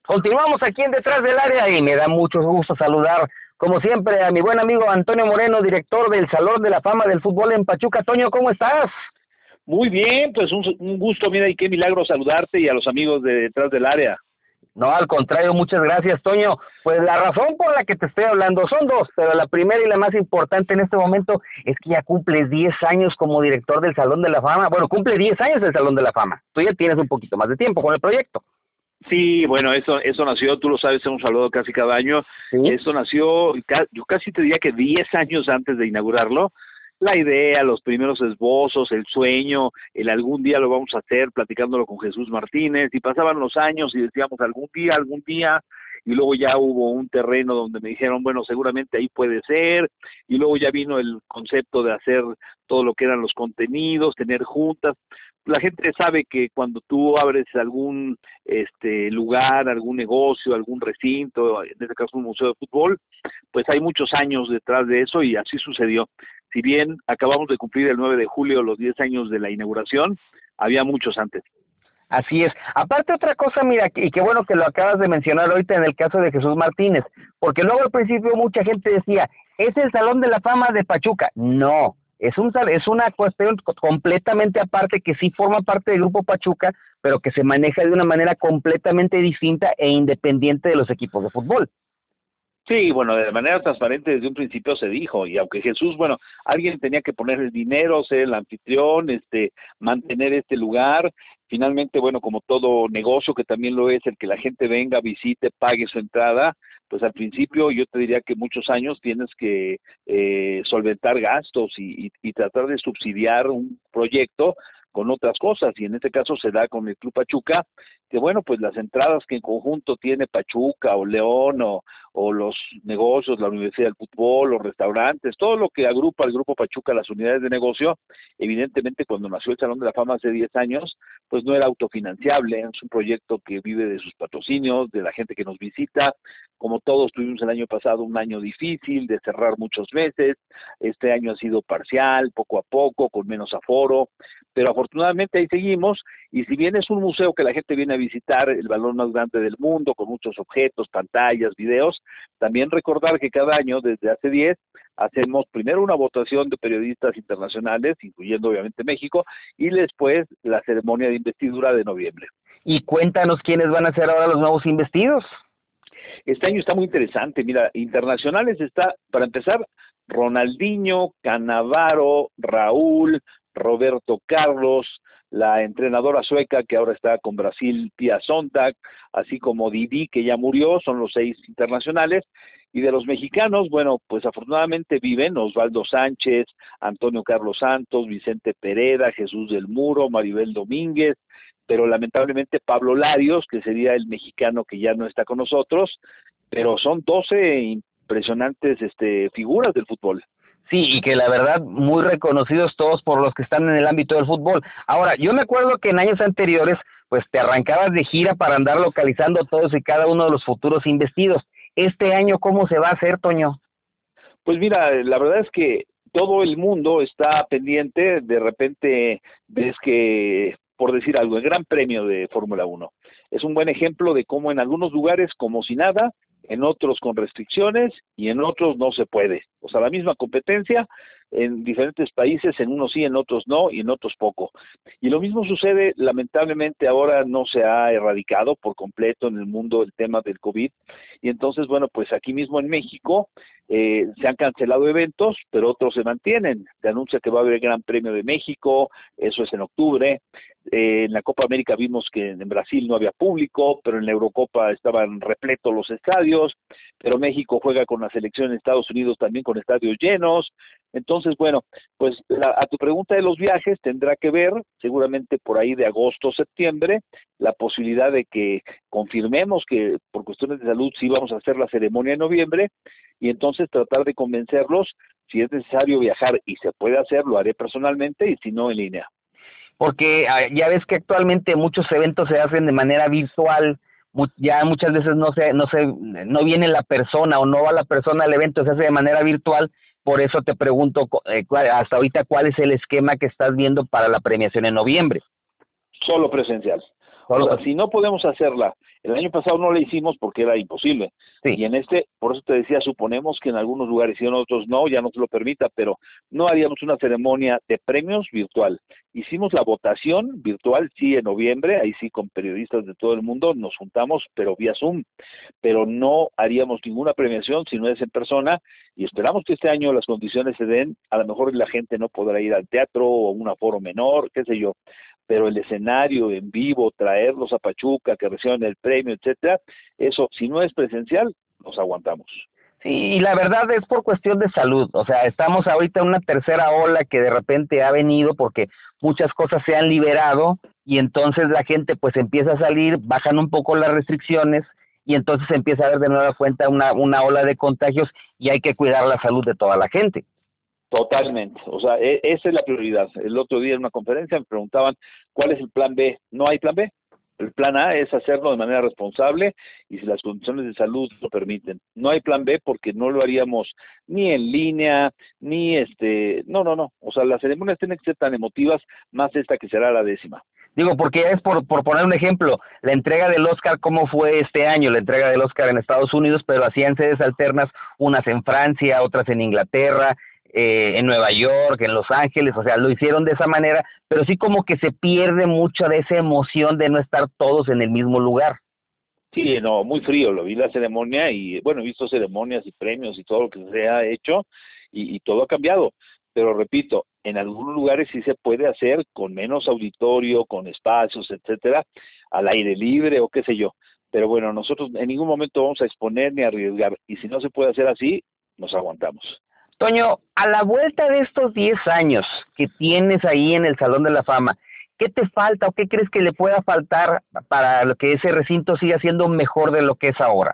Continuamos aquí en Detrás del Área y me da mucho gusto saludar, como siempre, a mi buen amigo Antonio Moreno, director del Salón de la Fama del Fútbol en Pachuca. Toño, ¿cómo estás? Muy bien, pues un gusto, mira, y qué milagro saludarte y a los amigos de Detrás del Área. No, al contrario, muchas gracias, Toño. Pues la razón por la que te estoy hablando son dos, pero la primera y la más importante en este momento es que ya cumples 10 años como director del Salón de la Fama. Bueno, cumple 10 años el Salón de la Fama. Tú ya tienes un poquito más de tiempo con el proyecto. Sí, bueno, eso nació, tú lo sabes, hemos hablado casi cada año. ¿Sí? Eso nació, yo casi te diría que 10 años antes de inaugurarlo. La idea, los primeros esbozos, el sueño, el algún día lo vamos a hacer, platicándolo con Jesús Martínez, y pasaban los años y decíamos algún día, y luego ya hubo un terreno donde me dijeron, bueno, seguramente ahí puede ser, y luego ya vino el concepto de hacer todo lo que eran los contenidos, tener juntas. La gente sabe que cuando tú abres algún lugar, algún negocio, algún recinto, en este caso un museo de fútbol, pues hay muchos años detrás de eso y así sucedió. Si bien acabamos de cumplir el 9 de julio los 10 años de la inauguración, había muchos antes. Así es. Aparte otra cosa, mira, y qué bueno que lo acabas de mencionar ahorita en el caso de Jesús Martínez, porque luego al principio mucha gente decía, es el Salón de la Fama de Pachuca. No, es una cuestión completamente aparte que sí forma parte del Grupo Pachuca, pero que se maneja de una manera completamente distinta e independiente de los equipos de fútbol. Sí, bueno, de manera transparente desde un principio se dijo, y aunque Jesús, bueno, alguien tenía que poner el dinero, ser el anfitrión, mantener este lugar, finalmente, bueno, como todo negocio que también lo es, el que la gente venga, visite, pague su entrada, pues al principio yo te diría que muchos años tienes que solventar gastos y tratar de subsidiar un proyecto con otras cosas, y en este caso se da con el Club Pachuca, que bueno, pues las entradas que en conjunto tiene Pachuca o León o los negocios, la Universidad del Fútbol, los restaurantes, todo lo que agrupa el Grupo Pachuca, las unidades de negocio, evidentemente cuando nació el Salón de la Fama hace 10 años, pues no era autofinanciable, es un proyecto que vive de sus patrocinios, de la gente que nos visita, como todos tuvimos el año pasado un año difícil, de cerrar muchos meses, este año ha sido parcial, poco a poco, con menos aforo, pero afortunadamente ahí seguimos, y si bien es un museo que la gente viene a visitar, el balón más grande del mundo, con muchos objetos, pantallas, videos, también recordar que cada año, desde hace 10, hacemos primero una votación de periodistas internacionales, incluyendo obviamente México, y después la ceremonia de investidura de noviembre. Y cuéntanos quiénes van a ser ahora los nuevos investidos. Este año está muy interesante, mira, internacionales está, para empezar, Ronaldinho, Cannavaro, Raúl, Roberto Carlos, la entrenadora sueca que ahora está con Brasil, Pia Sonntag, así como Didi, que ya murió, son los 6 internacionales, y de los mexicanos, bueno, pues afortunadamente viven Osvaldo Sánchez, Antonio Carlos Santos, Vicente Pereda, Jesús del Muro, Maribel Domínguez, pero lamentablemente Pablo Larios, que sería el mexicano que ya no está con nosotros, pero son 12 impresionantes figuras del fútbol. Sí, y que la verdad muy reconocidos todos por los que están en el ámbito del fútbol. Ahora, yo me acuerdo que en años anteriores, pues te arrancabas de gira para andar localizando todos y cada uno de los futuros investidos. Este año, ¿cómo se va a hacer, Toño? Pues mira, la verdad es que todo el mundo está pendiente, de repente ves que, por decir algo, el Gran Premio de Fórmula 1 es un buen ejemplo de cómo en algunos lugares como si nada, en otros con restricciones y en otros no se puede. O sea, la misma competencia en diferentes países, en unos sí, en otros no y en otros poco. Y lo mismo sucede, lamentablemente ahora no se ha erradicado por completo en el mundo el tema del COVID. Y entonces, bueno, pues aquí mismo en México se han cancelado eventos, pero otros se mantienen. Se anuncia que va a haber el Gran Premio de México, eso es en octubre. En la Copa América vimos que en Brasil no había público, pero en la Eurocopa estaban repletos los estadios, pero México juega con la selección en Estados Unidos también con estadios llenos. Entonces, bueno, pues a tu pregunta de los viajes tendrá que ver, seguramente por ahí de agosto o septiembre, la posibilidad de que confirmemos que por cuestiones de salud sí vamos a hacer la ceremonia en noviembre, y entonces tratar de convencerlos, si es necesario viajar y se puede hacer, lo haré personalmente y si no, en línea. Porque ya ves que actualmente muchos eventos se hacen de manera virtual, ya muchas veces no viene la persona o no va la persona al evento, se hace de manera virtual. Por eso te pregunto hasta ahorita cuál es el esquema que estás viendo para la premiación en noviembre. Solo presencial. O Solo sea, si no podemos hacerla El año pasado no la hicimos porque era imposible. Sí. Y en por eso te decía, suponemos que en algunos lugares y en otros no, ya no se lo permita, pero no haríamos una ceremonia de premios virtual. Hicimos la votación virtual, sí, en noviembre, ahí sí con periodistas de todo el mundo nos juntamos, pero vía Zoom, pero no haríamos ninguna premiación si no es en persona, y esperamos que este año las condiciones se den. A lo mejor la gente no podrá ir al teatro o a un aforo menor, qué sé yo, pero el escenario en vivo, traerlos a Pachuca, que reciban el premio, etcétera, eso, si no es presencial, nos aguantamos. Sí, y la verdad es por cuestión de salud, o sea, estamos ahorita en una tercera ola que de repente ha venido porque muchas cosas se han liberado y entonces la gente pues empieza a salir, bajan un poco las restricciones y entonces empieza a haber de nueva cuenta una ola de contagios y hay que cuidar la salud de toda la gente. Totalmente, o sea, esa es la prioridad. El otro día en una conferencia me preguntaban, ¿cuál es el plan B? No hay plan B. El plan A es hacerlo de manera responsable y si las condiciones de salud lo permiten. No hay plan B porque no lo haríamos ni en línea, ni no. O sea, las ceremonias tienen que ser tan emotivas, más esta que será la 10ª. Digo, porque es por poner un ejemplo, la entrega del Oscar, ¿cómo fue este año? La entrega del Oscar en Estados Unidos, pero hacían sedes alternas, unas en Francia, otras en Inglaterra, en Nueva York, en Los Ángeles, o sea, lo hicieron de esa manera, pero sí como que se pierde mucha de esa emoción de no estar todos en el mismo lugar. Sí, no, muy frío, lo vi la ceremonia y bueno, he visto ceremonias y premios y todo lo que se ha hecho y todo ha cambiado. Pero repito, en algunos lugares sí se puede hacer con menos auditorio, con espacios, etcétera, al aire libre o qué sé yo. Pero bueno, nosotros en ningún momento vamos a exponer ni a arriesgar y si no se puede hacer así, nos aguantamos. Toño, a la vuelta de estos 10 años que tienes ahí en el Salón de la Fama, ¿qué te falta o qué crees que le pueda faltar para que ese recinto siga siendo mejor de lo que es ahora?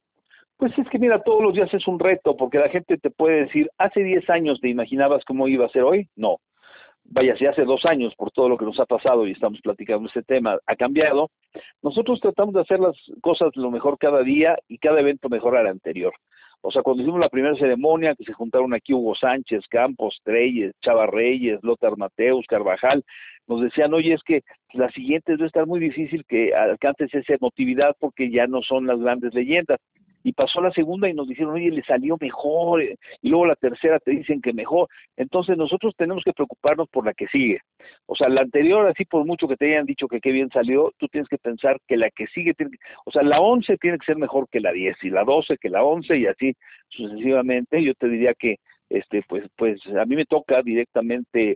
Pues es que mira, todos los días es un reto, porque la gente te puede decir, hace 10 años te imaginabas cómo iba a ser hoy. No. Vaya, si hace 2 años, por todo lo que nos ha pasado y estamos platicando este tema, ha cambiado. Nosotros tratamos de hacer las cosas lo mejor cada día y cada evento mejor al anterior. O sea, cuando hicimos la primera ceremonia, que se juntaron aquí Hugo Sánchez, Campos, Treyes, Chava Reyes, Lothar Mateus, Carvajal, nos decían, oye, es que las siguientes debe estar muy difícil que alcances esa emotividad porque ya no son las grandes leyendas. Y pasó la segunda y nos dijeron, oye, le salió mejor, y luego la tercera te dicen que mejor. Entonces nosotros tenemos que preocuparnos por la que sigue. O sea, la anterior, así por mucho que te hayan dicho que qué bien salió, tú tienes que pensar que la que sigue, o sea, la 11 tiene que ser mejor que la 10, y la 12 que la 11, y así sucesivamente. Yo te diría que pues a mí me toca directamente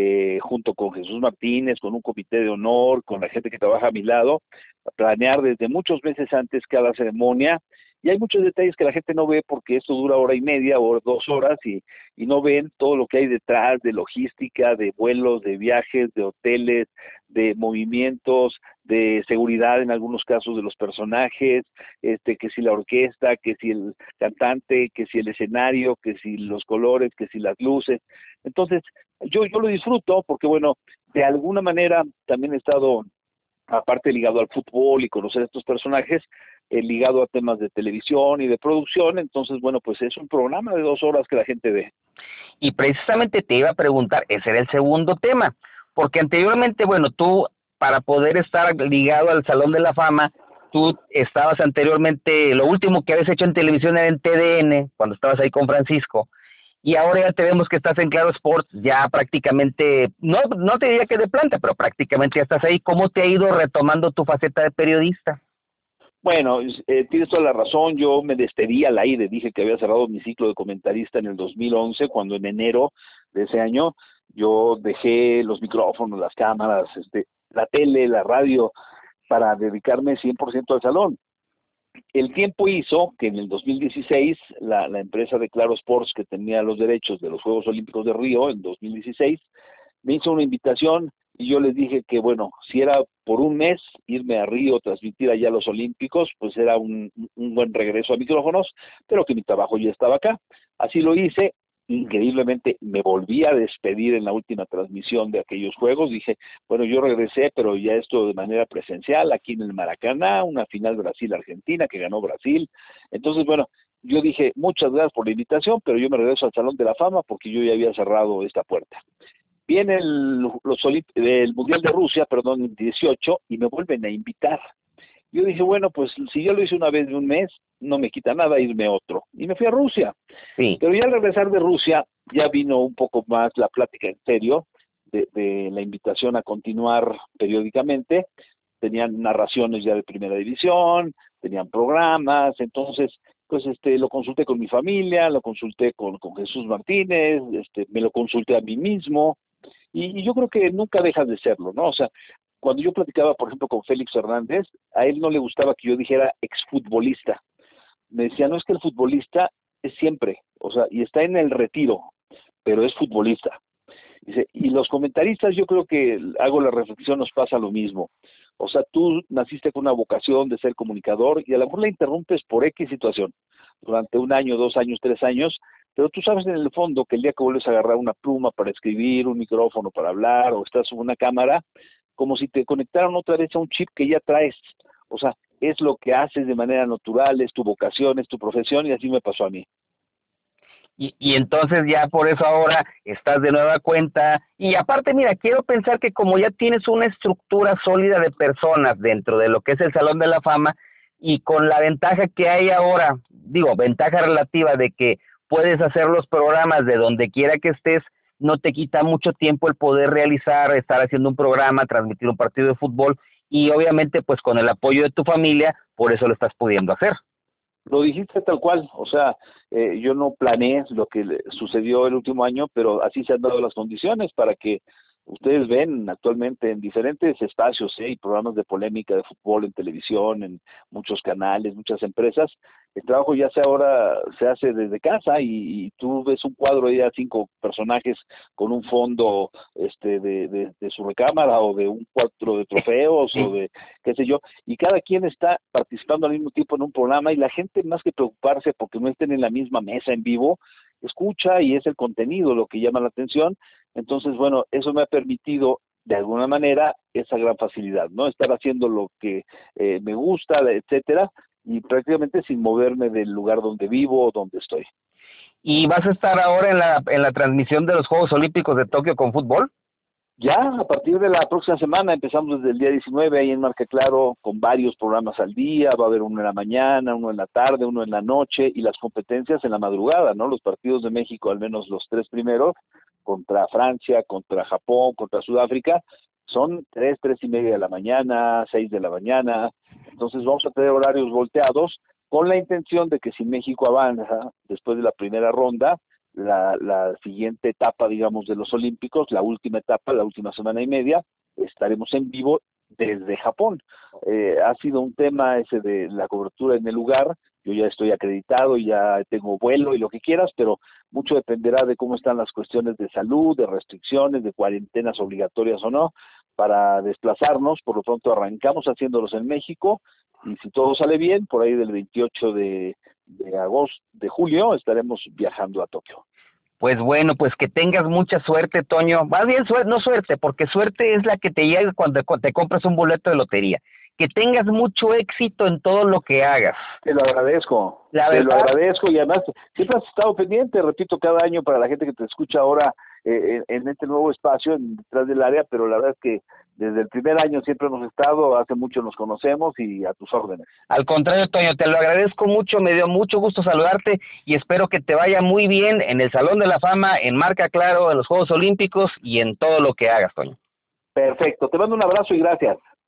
junto con Jesús Martínez, con un comité de honor, con la gente que trabaja a mi lado, planear desde muchos meses antes cada ceremonia. Y hay muchos detalles que la gente no ve porque esto dura 1 hora y media o 2 horas y no ven todo lo que hay detrás de logística, de vuelos, de viajes, de hoteles, de movimientos, de seguridad en algunos casos de los personajes, que si la orquesta, que si el cantante, que si el escenario, que si los colores, que si las luces. Entonces, yo lo disfruto porque, bueno, de alguna manera también he estado, aparte ligado al fútbol y conocer a estos personajes, ligado a temas de televisión y de producción. Entonces, bueno, pues es un programa de 2 horas que la gente ve. Y precisamente te iba a preguntar, ese era el segundo tema, porque anteriormente, bueno, tú para poder estar ligado al Salón de la Fama, tú estabas anteriormente, lo último que habías hecho en televisión era en TDN, cuando estabas ahí con Francisco, y ahora ya te vemos que estás en Claro Sports, ya prácticamente, no te diría que de planta, pero prácticamente ya estás ahí. ¿Cómo te ha ido retomando tu faceta de periodista? Bueno, tienes toda la razón. Yo me despedí al aire, dije que había cerrado mi ciclo de comentarista en el 2011, cuando en enero de ese año yo dejé los micrófonos, las cámaras, la tele, la radio, para dedicarme 100% al salón. El tiempo hizo que en el 2016 la empresa de Claro Sports, que tenía los derechos de los Juegos Olímpicos de Río en 2016, me hizo una invitación y yo les dije que, bueno, si era por un mes irme a Río, transmitir allá los Olímpicos, pues era un buen regreso a micrófonos, pero que mi trabajo ya estaba acá. Así lo hice. Increíblemente me volví a despedir en la última transmisión de aquellos juegos. Dije, bueno, yo regresé, pero ya esto de manera presencial, aquí en el Maracaná, una final Brasil-Argentina que ganó Brasil. Entonces, bueno, yo dije, muchas gracias por la invitación, pero yo me regreso al Salón de la Fama porque yo ya había cerrado esta puerta. Viene el Mundial de Rusia, perdón, el 18, y me vuelven a invitar. Yo dije, bueno, pues si yo lo hice una vez de un mes, no me quita nada irme otro. Y me fui a Rusia. Sí. Pero ya al regresar de Rusia, ya vino un poco más la plática en serio, de la invitación a continuar periódicamente. Tenían narraciones ya de primera división, tenían programas, entonces pues lo consulté con mi familia, lo consulté con Jesús Martínez, me lo consulté a mí mismo, y yo creo que nunca dejas de serlo, ¿no? O sea, cuando yo platicaba, por ejemplo, con Félix Hernández, a él no le gustaba que yo dijera exfutbolista. Me decía, no, es que el futbolista es siempre, o sea, y está en el retiro, pero es futbolista. Dice, y los comentaristas, yo creo que hago la reflexión, nos pasa lo mismo. O sea, tú naciste con una vocación de ser comunicador y a lo mejor la interrumpes por X situación, durante 1 año, 2 años, 3 años, pero tú sabes en el fondo que el día que vuelves a agarrar una pluma para escribir, un micrófono para hablar, o estás en una cámara, como si te conectaran otra vez a un chip que ya traes. O sea, es lo que haces de manera natural, es tu vocación, es tu profesión, y así me pasó a mí. Y entonces ya por eso ahora estás de nueva cuenta. Y aparte, mira, quiero pensar que como ya tienes una estructura sólida de personas dentro de lo que es el Salón de la Fama, y con la ventaja que hay ahora, digo, ventaja relativa de que puedes hacer los programas de donde quiera que estés, no te quita mucho tiempo el poder realizar, estar haciendo un programa, transmitir un partido de fútbol, y obviamente pues con el apoyo de tu familia, por eso lo estás pudiendo hacer. Lo dijiste tal cual, o sea, yo no planeé lo que sucedió el último año, pero así se han dado las condiciones para que ustedes ven actualmente en diferentes espacios, y programas de polémica de fútbol en televisión, en muchos canales, muchas empresas. El trabajo ya ahora se hace desde casa, y tú ves un cuadro de ya 5 personajes con un fondo de su recámara, o de un cuadro de trofeos, o de qué sé yo, y cada quien está participando al mismo tiempo en un programa, y la gente, más que preocuparse porque no estén en la misma mesa en vivo, escucha, y es el contenido lo que llama la atención. Entonces, bueno, eso me ha permitido de alguna manera esa gran facilidad, ¿no? Estar haciendo lo que me gusta, etcétera, y prácticamente sin moverme del lugar donde vivo o donde estoy. ¿Y vas a estar ahora en la transmisión de los Juegos Olímpicos de Tokio con fútbol? Ya, a partir de la próxima semana, empezamos desde el día 19 ahí en Marca Claro, con varios programas al día. Va a haber uno en la mañana, uno en la tarde, uno en la noche, y las competencias en la madrugada, ¿no? Los partidos de México, al menos los 3 primeros, contra Francia, contra Japón, contra Sudáfrica, son 3:30 de la mañana, 6 de la mañana. Entonces vamos a tener horarios volteados, con la intención de que si México avanza después de la primera ronda, la siguiente etapa, digamos, de los Olímpicos, la última etapa, la última semana y media, estaremos en vivo desde Japón. Ha sido un tema ese de la cobertura en el lugar. Yo ya estoy acreditado, ya tengo vuelo y lo que quieras, pero mucho dependerá de cómo están las cuestiones de salud, de restricciones, de cuarentenas obligatorias o no, para desplazarnos. Por lo pronto arrancamos haciéndolos en México, y si todo sale bien, por ahí del 28 de julio estaremos viajando a Tokio. Pues bueno, pues que tengas mucha suerte, Toño. Más bien no suerte, porque suerte es la que te llega cuando te compras un boleto de lotería. Que tengas mucho éxito en todo lo que hagas. Te lo agradezco. Te lo agradezco, y además siempre has estado pendiente, repito, cada año, para la gente que te escucha ahora en este nuevo espacio, detrás del área, pero la verdad es que desde el primer año siempre hemos estado, hace mucho nos conocemos, y a tus órdenes. Al contrario, Toño, te lo agradezco mucho, me dio mucho gusto saludarte, y espero que te vaya muy bien en el Salón de la Fama, en Marca Claro, en los Juegos Olímpicos y en todo lo que hagas, Toño. Perfecto, te mando un abrazo y gracias.